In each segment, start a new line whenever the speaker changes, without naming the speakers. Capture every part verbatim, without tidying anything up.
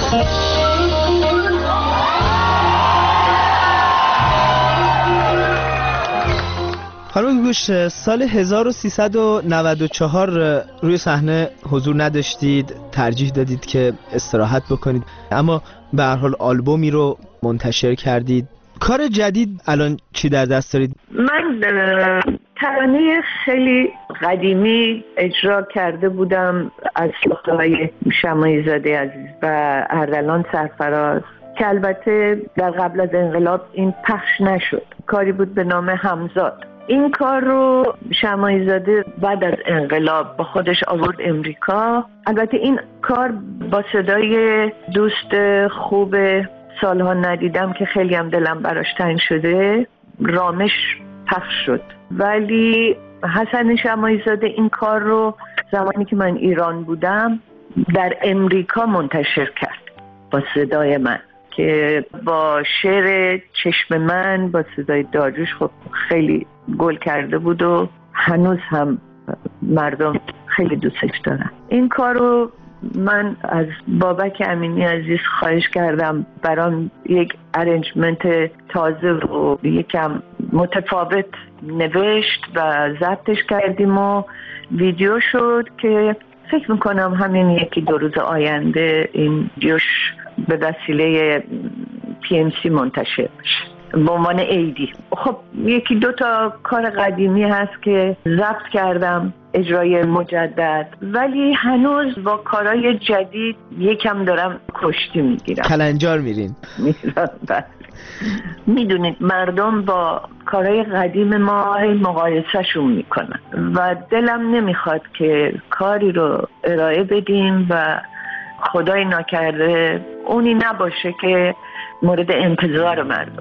خانم گوش، سال هزار و سیصد و نود و چهار روی صحنه حضور نداشتید، ترجیح دادید که استراحت بکنید، اما به هر حال آلبومی رو منتشر کردید. کار جدید الان چی در دست دارید؟
من ترانه خیلی قدیمی اجرا کرده بودم از ساخته‌های شماعی زاده عزیز و اردلان سرفراز که البته در قبل از انقلاب این پخش نشد. کاری بود به نام همزاد. این کار رو شماعی زاده بعد از انقلاب با خودش آورد امریکا. البته این کار با صدای دوست خوب سالها ندیدم که خیلی هم دلم براش تنگ شده، رامش، پخش شد. ولی حسن شماعی زاده این کار رو زمانی که من ایران بودم در امریکا منتشر کرد با صدای من که با شعر چشم من با صدای داریوش خب خیلی گل کرده بود و هنوز هم مردم خیلی دوستش دارن. این کار رو من از بابک امینی عزیز خواهش کردم برام یک ارنجمنت تازه و یکم متفاوت نوشت و ضبطش کردیم و ویدیو شد که فکر میکنم همین یکی دو روز آینده این ویدیوش به وسیله پی ام سی منتشر بشه به عنوان عیدی. خب یکی دو تا کار قدیمی هست که ضبط کردم اجرای مجدد، ولی هنوز با کارهای جدید یکم دارم کشتی میگیرم.
کلنجار میرین؟
میرم. میدونید مردم با کارهای قدیم ما مقایسه شون میکنن و دلم نمیخواد که کاری رو ارائه بدیم و خدای ناکرده اونی نباشه که مورد انتظار مردم.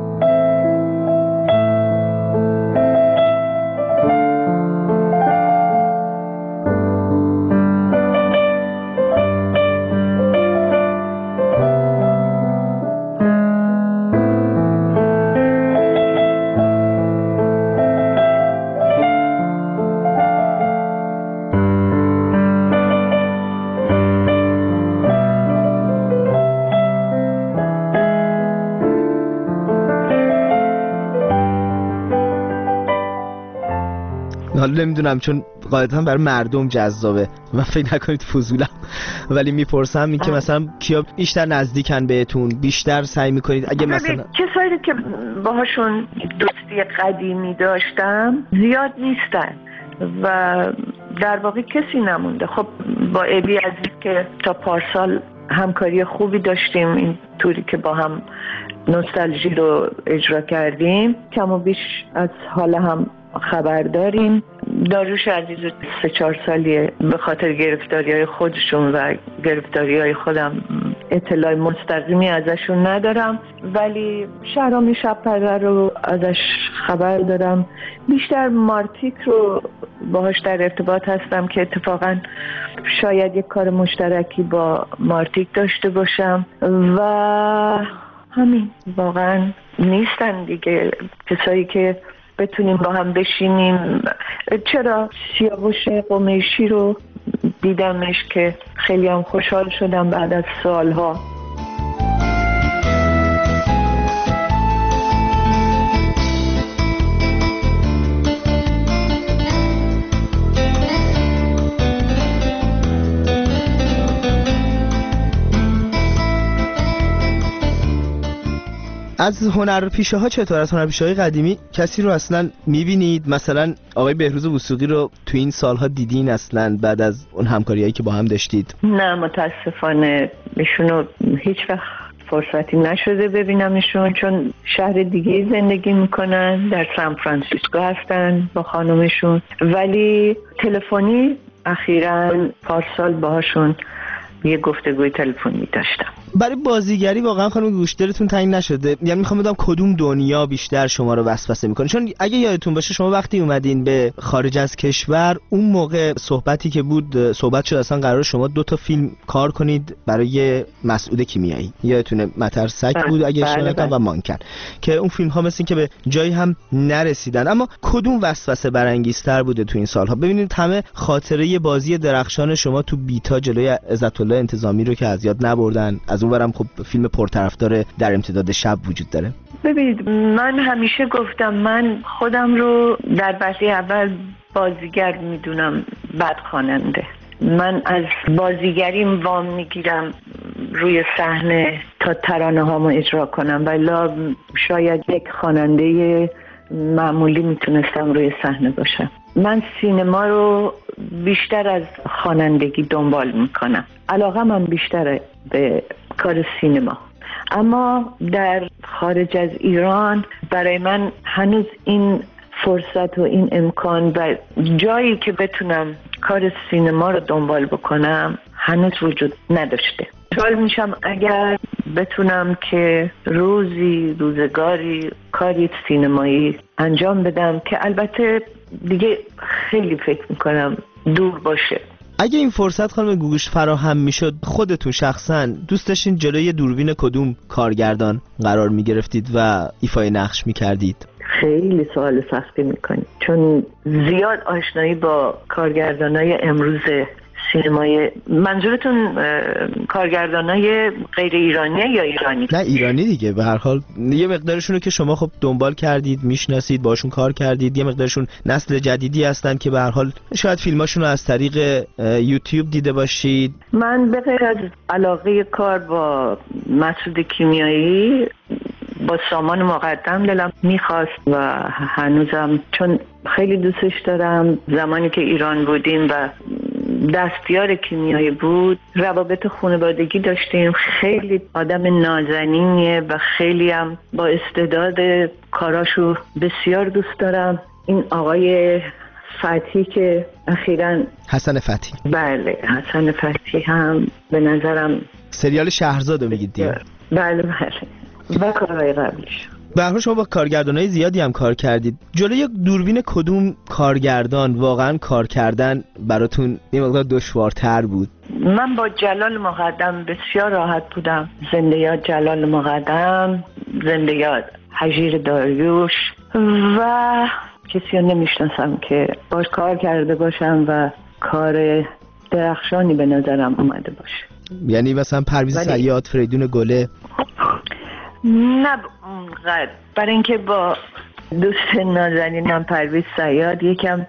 حالا نمیدونم چون قاعدتا برای مردم جذابه و فکر نکنید فضولم، ولی میپرسم این که مثلا کیا بیشتر نزدیکن بهتون، بیشتر سعی میکنید اگه مثلا
کسایی که باهاشون دوستی قدیمی داشتم زیاد نیستن و در واقع کسی نمونده. خب با ابی عزیز که تا پارسال همکاری خوبی داشتیم، این طوری که با هم نوستالژی رو اجرا کردیم، کم و بیش از حال هم خبر داریم. داریوش عزیز سه چهار سالیه به خاطر گرفتاری های خودشون و گرفتاری های خودم اطلاع مستقیمی ازشون ندارم، ولی شهرامی شب‌پره رو ازش خبر دارم. بیشتر مارتیک رو باهاش در ارتباط هستم که اتفاقا شاید یک کار مشترکی با مارتیک داشته باشم و همین. واقعا نیستن دیگه کسایی که بتونیم با هم بشینیم. چرا سیاوش قمیشی رو دیدمش که خیلی هم خوشحال شدم بعد از سالها.
از هنرپیشه ها چطور؟ از هنرپیشه های قدیمی کسی رو اصلا میبینید؟ مثلا آقای بهروز وثوقی رو تو این سالها دیدین اصلا بعد از اون همکاریایی که با هم داشتید؟
نه متاسفانه ایشونو هیچ وقت فرصتی نشده ببینمشون، چون شهر دیگه زندگی میکنن، در سان فرانسیسکو هستن با خانمشون، ولی تلفنی اخیراً پارسال باهاشون یه گفتگوی تلفنی داشتم.
برای بازیگری واقعا خانم گوش دلتون تنگ نشده؟ یعنی میخوام بدونم کدوم دنیا بیشتر شما رو وسوسه میکنه؟ چون اگه یادتون باشه شما وقتی اومدین به خارج از کشور، اون موقع صحبتی که بود صحبت شد اصلا قرار شما دو تا فیلم کار کنید برای مسعود کیمیایی، یادتونه مترسک بود اگه اشتباه نکنم و مانکن، که اون فیلم ها مثل این که به جایی هم نرسیدن. اما کدوم وسوسه برانگیزتر بوده تو این سالها؟ ببینید همه خاطره بازی درخشان شما تو بیتا جلوی عزت الله انتظامی رو که از یاد نبردن، از اونورم خب فیلم پرطرفدار در امتداد شب وجود داره.
ببینید من همیشه گفتم من خودم رو در وهله اول بازیگر میدونم، بعد خواننده. من از بازیگریم وام میگیرم روی صحنه تا ترانه هامو اجرا کنم، ولی شاید یک خواننده معمولی میتونستم روی صحنه باشم. من سینما رو بیشتر از خوانندگی دنبال میکنم، علاقه من بیشتره به کار سینما. اما در خارج از ایران برای من هنوز این فرصت و این امکان و جایی که بتونم کار سینما رو دنبال بکنم هنوز وجود نداشته. خوشحال میشم اگر بتونم که روزی روزگاری کاری سینمایی انجام بدم که البته دیگه خیلی فکر میکنم دور باشه.
اگه این فرصت خانم گوگوش فراهم میشد، خودتون شخصا دوست داشتین جلوی دوربین کدوم کارگردان قرار میگرفتید و ایفای نقش میکردید؟
خیلی سوال سختی میکنید، چون زیاد آشنایی با کارگردانای امروز سینمای، منظورتون کارگردانای غیر ایرانی یا ایرانی؟
نه ایرانی دیگه، به هر حال یه مقدارشون رو که شما خب دنبال کردید، میشناسید، باشون کار کردید، یه مقدارشون نسل جدیدی هستن که به هر حال شاید فیلماشون رو از طریق یوتیوب دیده باشید.
من به غیر از علاقه کار با مسعود کیمیایی، با سامان مقدم دلم میخواست و هنوزم چون خیلی دوستش دارم. زمانی که ایران بودیم و دستیار کیمیایی بود، روابط خانوادگی داشتیم. خیلی آدم نازنینیه و خیلی هم با استعداد، کاراشو بسیار دوست دارم. این آقای فتحی که اخیراً
حسن فتحی،
بله حسن فتحی هم به نظرم
سریال شهرزاد رو میگید دیگه؟
بله بله و کارهای قبلیش.
به هر حال شما با کارگردانای زیادی هم کار کردید. جلوی دوربین کدوم کارگردان واقعا کار کردن براتون یه مقدار دشوارتر بود؟
من با جلال مقدم بسیار راحت بودم. زنده یاد جلال مقدم، زنده یاد هجیر داریوش و کسی رو نمیشناسم که باش کار کرده باشم و کار درخشانی به نظرم اومده باشه.
یعنی مثلا پرویز صیاد، فریدون گله؟
نه اونقدر، برای اینکه با دوست نازنینم پرویز صیاد یکم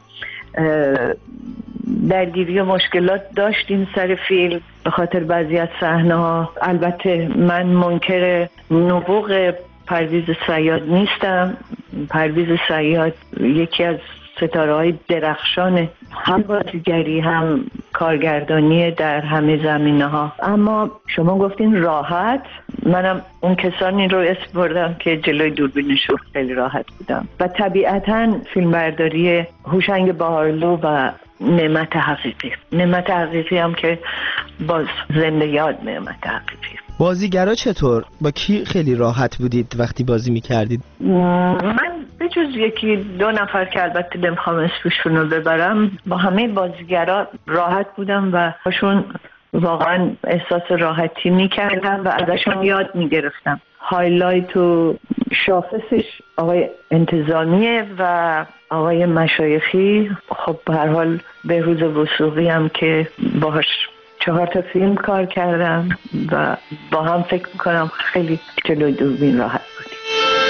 درگیری و مشکلات داشتیم سر فیلم به خاطر بعضی از صحنه‌ها. البته من منکر نبوغ پرویز صیاد نیستم. پرویز صیاد یکی از ستاره‌های درخشان هم بازیگری هم کارگردانی در همه زمینه‌ها. اما شما گفتین راحت، منم اون کسانی رو اسم بردم که جلوی دوربینشون خیلی راحت بودم و طبیعتاً فیلمبرداری هوشنگ بهارلو و نعمت حقیقی. نعمت حقیقی هم که باز زنده یاد نعمت حقیقی.
بازیگرا چطور؟ با کی خیلی راحت بودید وقتی بازی میکردید؟
من به جز یکی دو نفر که البته نمیخوام اسمشون رو ببرم، با همه بازیگرا راحت بودم و باشون واقعا احساس راحتی میکردم و ازشون یاد میگرفتم. هایلایت و شاخصش آقای انتظامیه و آقای مشایخی. خب به هر حال بهروز وثوقی هم که باهاش چهار تا فیلم کار کردم و با هم فکر میکنم خیلی جلوی دوربین راحت بودیم.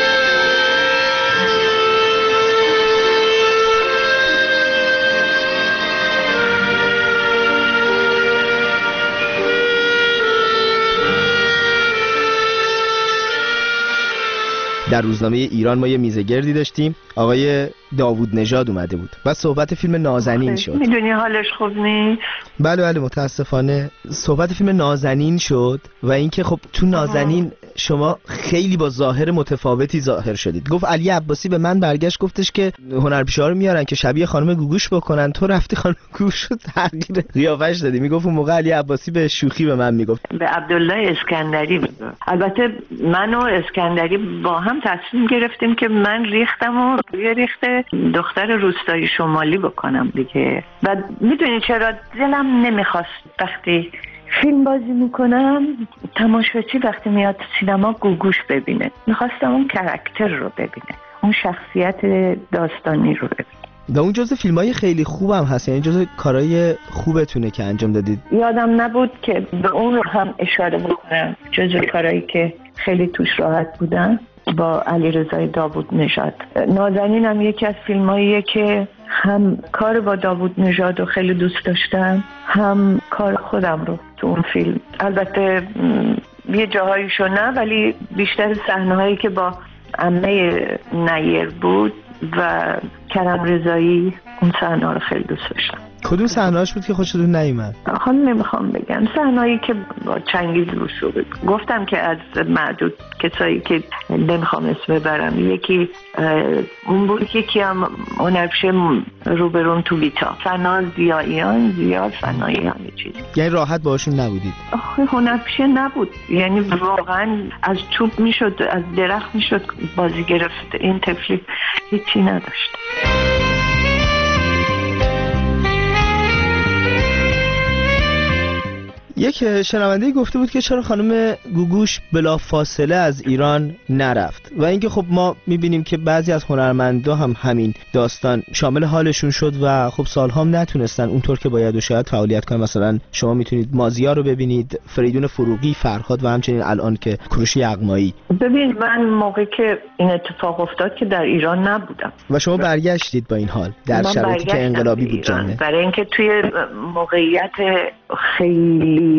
در روزنامه ایران ما یه میزه گردی داشتیم، آقای داوود نژاد اومده بود و صحبت فیلم نازنین شد.
میدونی حالش خوب نیست؟
بله بله متاسفانه صحبت فیلم نازنین شد و اینکه خب تو نازنین شما خیلی با ظاهر متفاوتی ظاهر شدید. گفت علی عباسی به من برگشت گفتش که هنرپیشه‌ها رو میارن که شبیه خانم گوگوش بکنن، تو رفتی خانم گوگوش رو تغییر قیافش دادی. میگفت اون موقع علی عباسی به شوخی به من میگفت.
به عبدالله اسکندری میگفت. البته من و اسکندری با هم تصمیم گرفتیم که من ریختم و یه ریخته دختر روستایی شمالی بکنم دیگه. و میدونی چرا دلم نمیخواست وقتی فیلم بازی میکنم تماشاچی وقتی میاد سینما گوگوش ببینه. میخواستم اون کاراکتر رو ببینه، اون شخصیت داستانی رو ببینه.
و اون جزء فیلمای خیلی خوبم هست، یعنی جزء کارهای خوبتونه که انجام دادید.
یادم نبود که به اون رو هم اشاره بکنم، جزء کارهایی که خیلی توش راحت بودن با علیرضا داوود نژاد. نازنین هم یکی از فیلماییه که هم کار با داوود نژاد رو خیلی دوست داشتم، هم کار خودم رو تو اون فیلم. البته یه جاهایشو نه، ولی بیشتر صحنه‌هایی که با عمه نیر بود و کرم رضایی، اون صحنه رو خیلی دوست داشتم.
کدوم صحنه‌اش بود که خوشتون نیومد؟
آخه نمیخوام بگم، صحنه‌ای که با چنگیز روسو بود. گفتم که از معدود کسایی که نمیخوام اسم ببرم، یکی اون بود، یکی هم هنرپیشه روبرون تو ویتا، فنا زیاییان زیاد فناییان چیز.
یعنی راحت باشون نبودید؟
آخه هنرپیشه نبود، یعنی واقعا از چوب میشد، از درخت میشد بازی گرفت. این طفلی هیچی نداشت.
یک شنونده گفته بود که چرا خانم گوگوش بلا فاصله از ایران نرفت و اینکه خب ما میبینیم که بعضی از هنرمندا هم همین داستان شامل حالشون شد و خب سالها هم نتونستن اونطور که باید و شاید فعالیت کنن. مثلا شما میتونید مازیار رو ببینید، فریدون فروغی، فرهاد و همچنین الان که کوروش یغمایی.
ببین من موقعی که این اتفاق افتاد که در ایران نبودم و
شما برگشتید با این حال در شرایطی که انقلابی بود جامعه،
برای اینکه توی موقعیت خیلی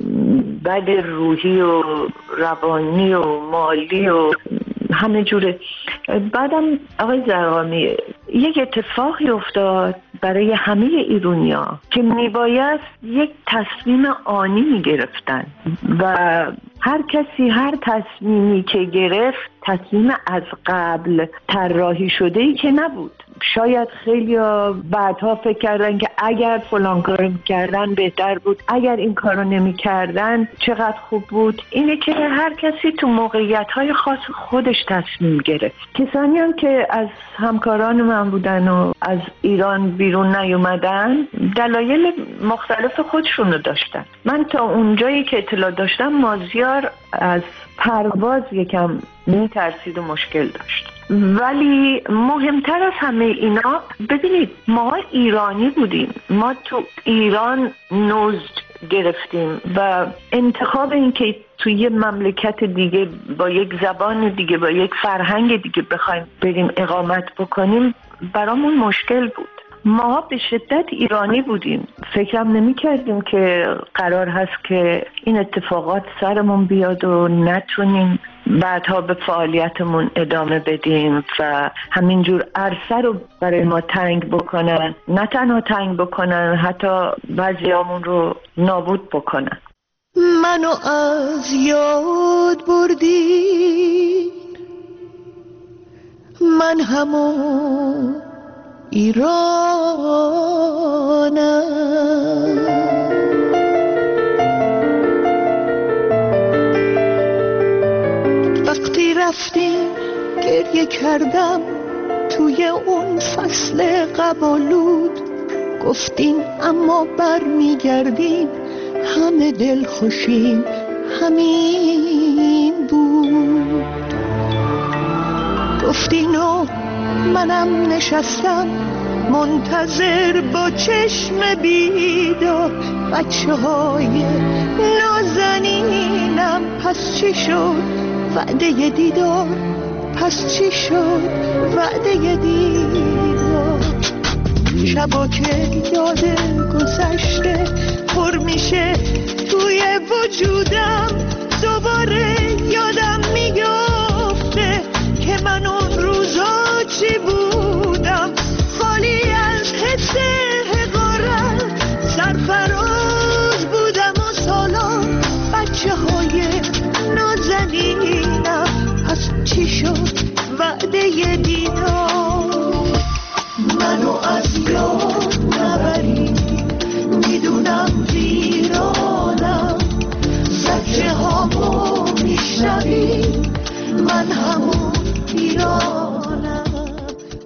بد روحی و روانی و مالی و همه جوره. بعدم آقای زرقامی یک اتفاقی افتاد برای همه ایرانیا که میباید یک تصمیم آنی میگرفتن و هر کسی هر تصمیمی که گرفت تصمیم از قبل طراحی شده ای که نبود. شاید خیلی بعدها فکر کردن که اگر فلان کارو میکردن بهتر بود، اگر این کارو نمیکردن چقدر خوب بود. اینه که هر کسی تو موقعیت‌های خاص خودش تصمیم گرفت. کسانی هم که از همکاران من بودن و از ایران بیرون نیومدن دلایل مختلف خودشون رو داشتن. من تا اونجایی که اطلاع داشتم مازیار از پرواز یکم میترسید و مشکل داشت. ولی مهمتر از همه اینا، ببینید ما ایرانی بودیم، ما تو ایران نوزد گرفتیم و انتخاب این که توی یه مملکت دیگه با یک زبان دیگه با یک فرهنگ دیگه بخوایم بریم اقامت بکنیم برامون مشکل بود. ما به شدت ایرانی بودیم، فکرم نمی کردیم که قرار هست که این اتفاقات سرمون بیاد و نتونیم بعدها به فعالیتمون ادامه بدیم و همینجور عرصه رو برای ما تنگ بکنن، نه تنها تنگ بکنن، حتی بعضیامون رو نابود بکنن.
منو از یاد بردی، من همون ایرانم، وقتی رفتیم گریه کردم توی اون فصل قبالود، گفتیم اما بر میگردیم همه دل خوشیم همین بود. گفتین و منم نشستم منتظر با چشم بیدار، بچه های نازنینم پس چی شد وعده دیدار، پس چی شد وعده دیدار. شبا که یاد گذشته پر میشه توی وجودم، دوباره یادم میافته که من اون روزا چی بودم، خالی از حس حقارت، سرفراز بودم و سالان بچه های نازنینم، پس چی شد وعده دیدار. منو از یاد نبری، میدونم ویرانم، زجه هامو میشنوی، من همون ایرانم.
خب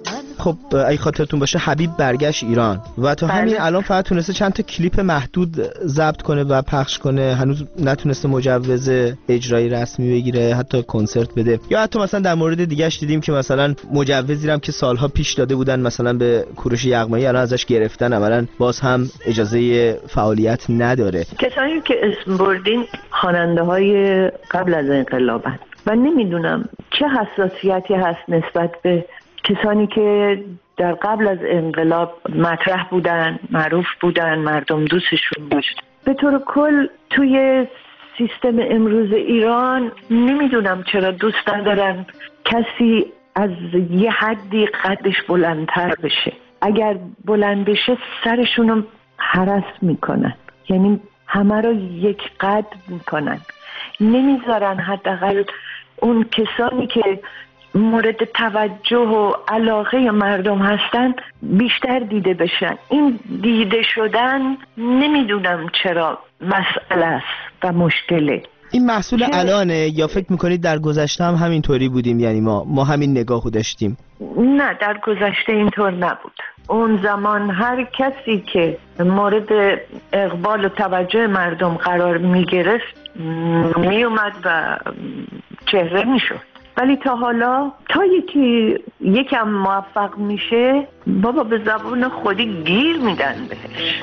خب اگه خاطرتون باشه حبیب برگشت ایران و تا همین الان فقط تونسته چند تا کلیپ محدود ضبط کنه و پخش کنه، هنوز نتونسته مجوز اجرایی رسمی بگیره، حتی کنسرت بده. یا حتی مثلا در مورد دیگه‌اش دیدیم که مثلا مجوزی هم که سالها پیش داده بودن مثلا به کوروش یغمایی الان ازش گرفتن، عملاً باز هم اجازه فعالیت نداره.
کسانی که اسم بردین خواننده‌های قبل از انقلابن و نمیدونم چه حساسیتی هست نسبت به کسانی که در قبل از انقلاب مطرح بودن، معروف بودن، مردم دوستشون داشت. به طور کل توی سیستم امروز ایران نمیدونم چرا دوست ندارن کسی از یه حدی قدش بلندتر بشه. اگر بلند بشه سرشونو هرس میکنن، یعنی همه رو یک قد میکنن، نمیذارن حداقل اون کسانی که مورد توجه و علاقه مردم هستن بیشتر دیده بشن. این دیده شدن نمیدونم چرا مسئله است و مشکله.
این محصول الانه یا فکر میکنید در گذشته هم همینطوری بودیم؟ یعنی ما ما همین نگاهو داشتیم؟
نه، در گذشته اینطور نبود. اون زمان هر کسی که مورد اقبال و توجه مردم قرار میگرفت میومد و چهره میشد. ولی تا حالا تا یکی یکم موفق میشه بابا به زبون خودی گیر میدن بهش.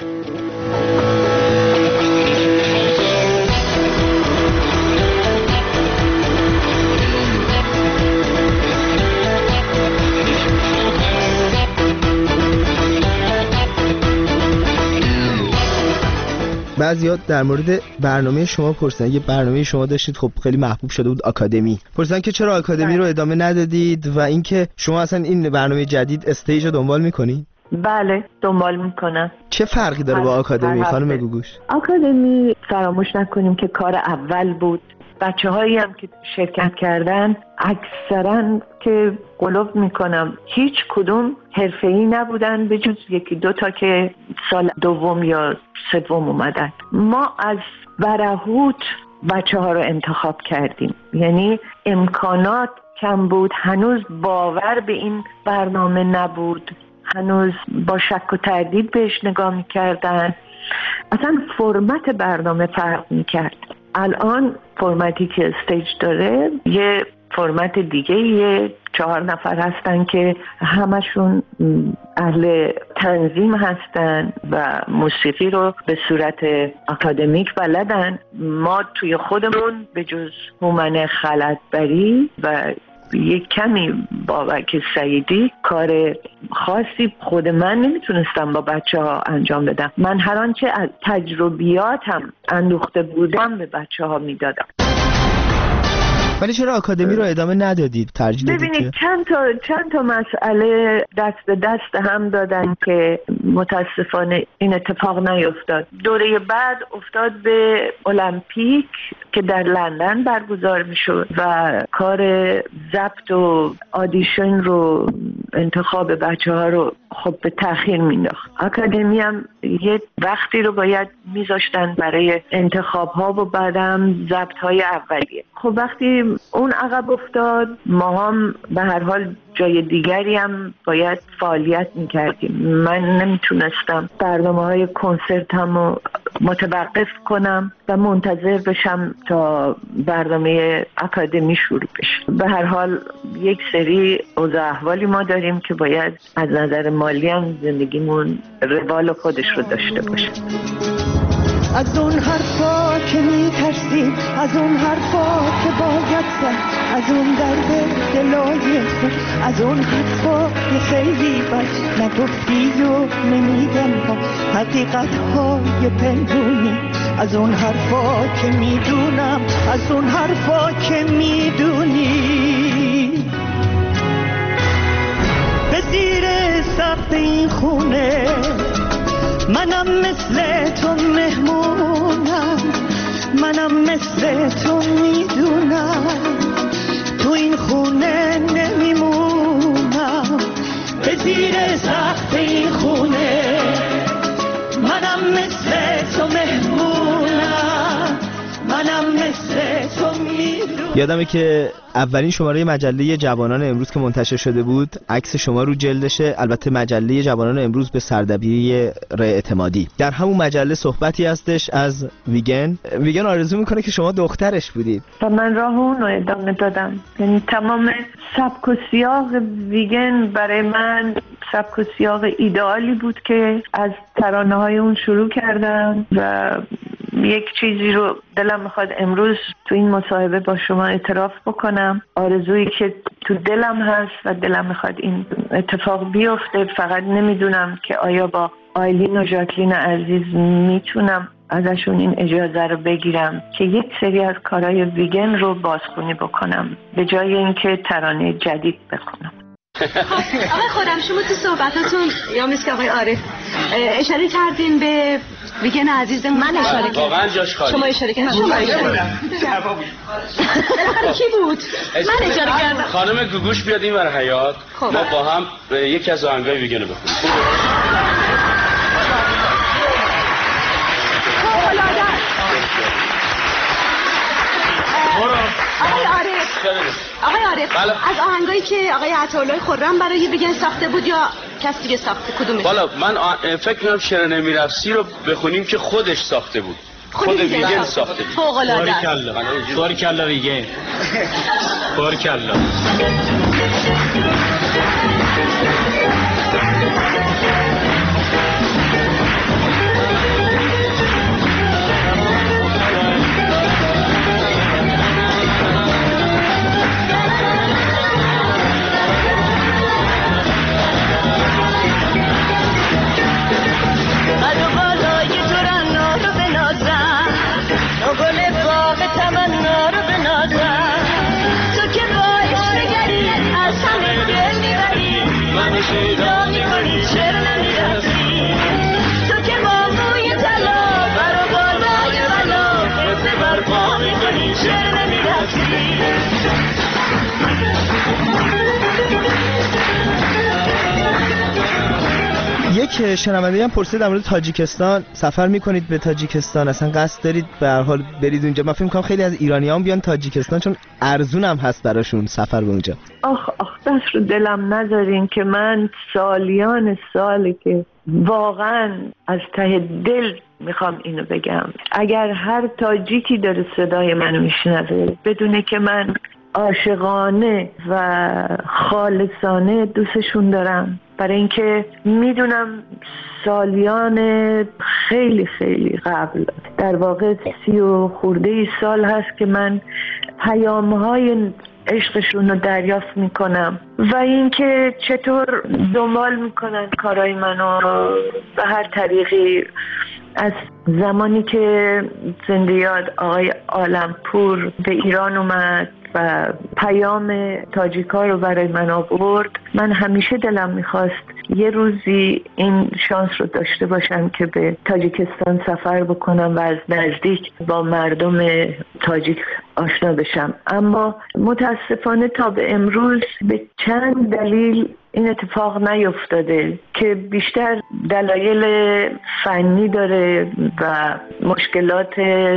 بعضی‌ها در مورد برنامه شما پرسیدن، یه برنامه شما داشتید خب خیلی محبوب شده بود، آکادمی. پرسیدن که چرا آکادمی رو ادامه ندادید و اینکه شما اصلا این برنامه جدید استیج رو دنبال می‌کنید؟
بله دنبال میکنم.
چه فرقی داره با آکادمی خانم گوگوش؟
آکادمی فراموش نکنیم که کار اول بود. بچه هایی هم که شرکت کردن اکثرا که قلوب میکنم هیچ کدوم حرفه‌ای نبودن به جز یکی دو تا که سال دوم یا سوم اومدن. ما از برهوت بچه ها رو انتخاب کردیم، یعنی امکانات کم بود، هنوز باور به این برنامه نبود، هنوز با شک و تردید بهش نگاه میکردن، اصلا فرمت برنامه فرق میکرد. الان فرمتی که استیج داره یه فرمت دیگه، یه چهار نفر هستن که همشون اهل تنظیم هستن و موسیقی رو به صورت اکادمیک بلدن. ما توی خودمون به جز هومن خلعتبری و یک کمی بابک سعیدی کار خاصی خود من نمیتونستم با بچه ها انجام بدم. من هر آنچه از تجربیاتم اندوخته بودم به بچه ها میدادم.
ولی چرا آکادمی رو ادامه ندادید؟ ترجیح دادید؟
ببینید چند تا چند تا مسئله دست به دست هم دادن که متاسفانه این اتفاق نیفتاد. دوره بعد افتاد به المپیک که در لندن برگزار میشد و کار ضبط و آدیشن رو، انتخاب بچه ها رو خب به تأخیر مینداخت. آکادمی هم یه وقتی رو باید میذاشتن برای انتخاب ها و بعدم ضبط های اولیه. خب وقتی اون عقب افتاد ما هم به هر حال جای دیگری هم باید فعالیت میکردیم. من نمیتونستم برنامه های کنسرت هم رو متوقف کنم و منتظر بشم تا برنامه اکادمی شروع بشه. به هر حال یک سری اوضاع احوالی ما داریم که باید از نظر مالی هم زندگیمون روال خودش رو داشته باشه.
از اون حرفا که میترسیم، از اون حرفا که باید زد، از اون درد دلای خود، از اون حرفا که خیلی بد نگفتی و نمیگم ها، حقیقت های پنهونی، از اون حرفا که میدونم، از اون حرفا که میدونی. به زیر سقف این خونه منم مثل تو مهمونم، منم مثل تو میدونم، تو این خونه نمیمونم. به زیر سقف این خونه منم مثل تو مهمونم، منم مثل تو میدونم.
یادمه که اولین شماره مجله جوانان امروز که منتشر شده بود عکس شما رو جلدشه، البته مجله جوانان امروز به سردبیری رای اعتمادی. در همون مجله صحبتی هستش از ویگن. ویگن آرزو میکنه که شما دخترش بودید
و من راه اون رو ادامه دادم. یعنی تمام سبک و سیاق ویگن برای من سبک و سیاق ایدئالی بود که از ترانه های اون شروع کردم و یک چیزی رو دلم میخواد امروز تو این مصاحبه با شما اعتراف بکنم. آرزویی که تو دلم هست و دلم میخواد این اتفاق بیفته. فقط نمیدونم که آیا با آیلین و ژاکلین عزیز میتونم ازشون این اجازه رو بگیرم که یک سری از کارهای ویگن رو بازخوانی بکنم به جای اینکه ترانه جدید بخونم.
آقای خودم شما تو صحبتاتون یا مثل آقای عارف اشاره کردین به ویگن عزیز. من اشاره کردم.
واقعا جاش خالی.
شما اشاره کردین. شما اشاره کردین. کی بود؟ من اشاره کردم.
خانم گوگوش بیاد این ور حیاط. ما با هم یکی از آهنگای ویگن رو بخونیم.
آقای عارف آقای عارف از آهنگایی که آقای عطاالله خرم برای ویگن ساخته بود یا کسی دیگه ساخته کدومش؟
والا من آ... فکر می‌کنم شعر نمیرفسی رو بخونیم که خودش ساخته بود. خود ویگن ساخته بود.
فوق العاده.
باری کلا ویگن. باری کلا.
یک شنونده هم پرسید در مورد تاجیکستان. سفر میکنید به تاجیکستان؟ اصلا قصد دارید به هر حال برید اونجا؟ من فکر می‌کنم خیلی از ایرانیان بیان تاجیکستان چون ارزون هم هست براشون سفر به اونجا.
آخ آخ دست رو دلم نذارین که من سالیان سالی که واقعا از ته دل میخوام اینو بگم، اگر هر تاجیکی داره صدای منو میشنوه بدونه که من عاشقانه و خالصانه دوستشون دارم، برای اینکه میدونم سالیان خیلی خیلی قبل، در واقع سی و خورده ای سال هست که من پیام‌های عشقشون رو دریافت میکنم و اینکه چطور دنبال میکنن کارهای منو به هر طریقی. از زمانی که زنده یاد آقای عالمپور به ایران اومد و پیام تاجیکا رو برای من آورد، من همیشه دلم میخواست یه روزی این شانس رو داشته باشم که به تاجیکستان سفر بکنم و از نزدیک با مردم تاجیک آشنا بشم. اما متاسفانه تا به امروز به چند دلیل این اتفاق نیفتاده که بیشتر دلایل فنی داره و مشکلات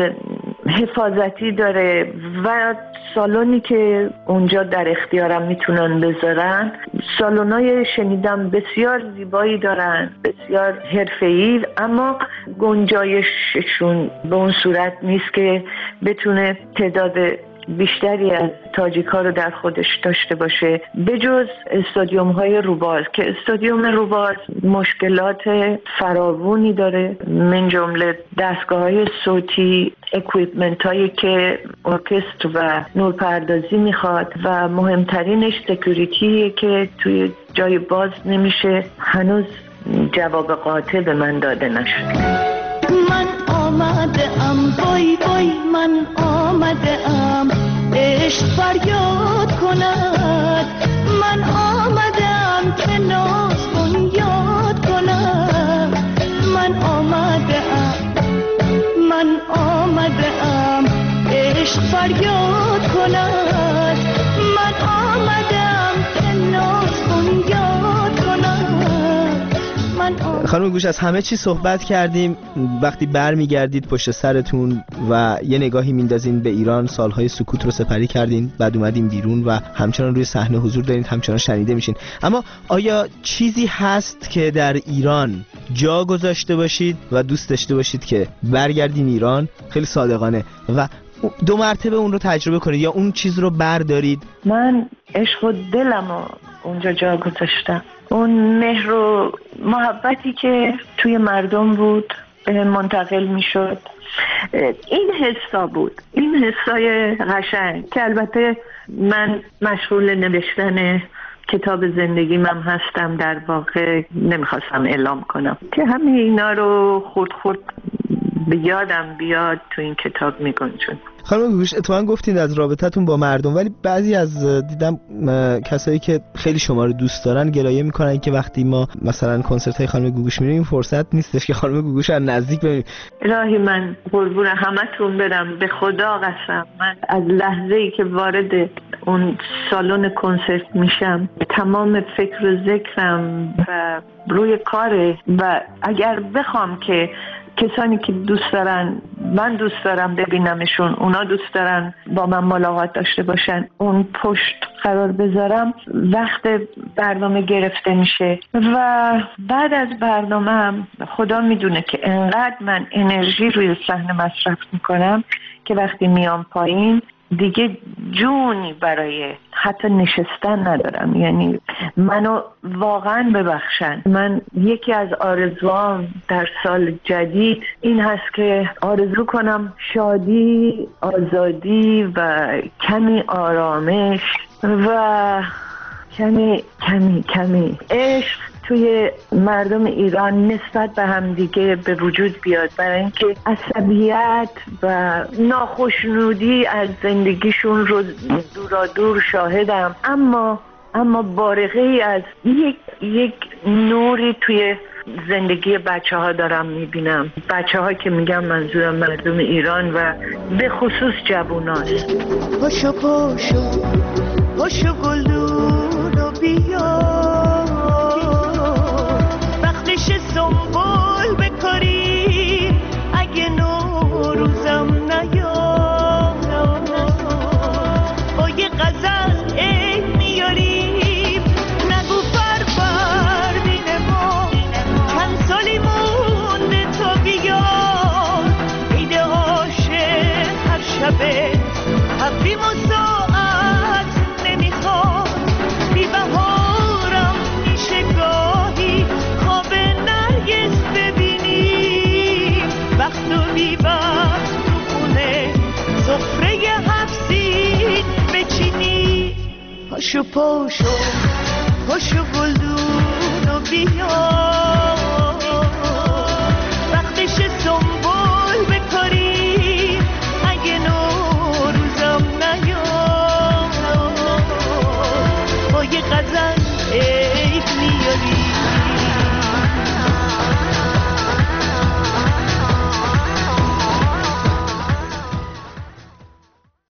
حفاظتی داره و سالونی که اونجا در اختیارم میتونن بذارن سالونای شنیدم بسیار زیبایی دارن، بسیار حرفه‌ای، اما گنجایششون به اون صورت نیست که بتونه تعداد بیشتری از تاجیک‌ها رو در خودش داشته باشه، بجز استادیوم های روباز که استادیوم روباز مشکلات فراوانی داره، من جمله دستگاه های صوتی، اکویپمنت هایی که ارکستر و نورپردازی میخواد و مهمترینش سکیوریتیه که توی جای باز نمیشه. هنوز جواب قاطع به من داده نشد.
من آمده ام بای بای، من آمده ام عشق فریاد کند، من آمده ام که ناز کن یاد کند، من آمده ام من آمده ام عشق فریاد کند، من آمده ام که ناز کن یاد کند، من آمده.
خانم گوش، از همه چی صحبت کردیم. وقتی برمیگردید پشت سرتون و یه نگاهی میندازین به ایران، سالهای سکوت رو سپری کردین، بعد اومدین بیرون و همچنان روی صحنه حضور دارین، همچنان شنیده میشین. اما آیا چیزی هست که در ایران جا گذاشته باشید و دوست داشته باشید که برگردین ایران خیلی صادقانه و دو مرتبه اون رو تجربه کنید، یا اون چیز رو بردارید؟
من عشق و دلمو اونجا جا گذاشتم. اون مهر و محبتی که توی مردم بود به منتقل میشد، این حسا بود، این حسای قشنگ که البته من مشغول نوشتن کتاب زندگی من هستم، در واقع نمیخواستم اعلام کنم که همه اینا رو خورد خورد به یادم بیاد تو این کتاب میگنجون.
خانم گوگوش، اتفاقا گفتید از رابطتون با مردم، ولی بعضی از دیدم کسایی که خیلی شما رو دوست دارن گلایه میکنن که وقتی ما مثلا کنسرت های خانم گوگوش میریم فرصت نیستش که خانم گوگوش رو نزدیک ببینیم.
الهی من قربون همتون برم، به خدا قسم، من از لحظه‌ای که وارد اون سالن کنسرت میشم تمام فکر و ذکرم و روی کاره، و اگر بخوام که کسانی که دوست دارن، من دوست دارم ببینمشون، اونا دوست دارن با من ملاقات داشته باشن، اون پشت قرار بذارم، وقت برنامه گرفته میشه و بعد از برنامه هم خدا میدونه که انقدر من انرژی روی صحنه مصرف میکنم که وقتی میام پایین دیگه جونی برای حتی نشستن ندارم. یعنی منو واقعا ببخشن. من یکی از آرزوام در سال جدید این هست که آرزو کنم شادی، آزادی و کمی آرامش و کمی کمی کمی عشق توی مردم ایران نسبت به هم دیگه به وجود بیاد، برای اینکه عصبیت و ناخوشنودی از زندگیشون رو دورا دور شاهدم، اما اما بارقه ای از یک یک نوری توی زندگی بچه ها دارم میبینم. بچه ها که میگم منظورم مردم ایران و به خصوص جووناست.
پاشو پاشو پاشو گلدونو بیا، وقتش سنبول بکاریم اگه نوروزم نیاد، با یه غزل ای میاریم نگو فروردین ما چند سالی مونده تا بیاد، عید عاشق هر شبه تقویم و ساعت نمیخواد، بی بهارم میشه گاهی خواب نرگس ببینی، وقت و بی وقت تو خونه سفره هفسین بچینی. پاشو پاشو پاشو گلدونو بیا، وقتش سنبول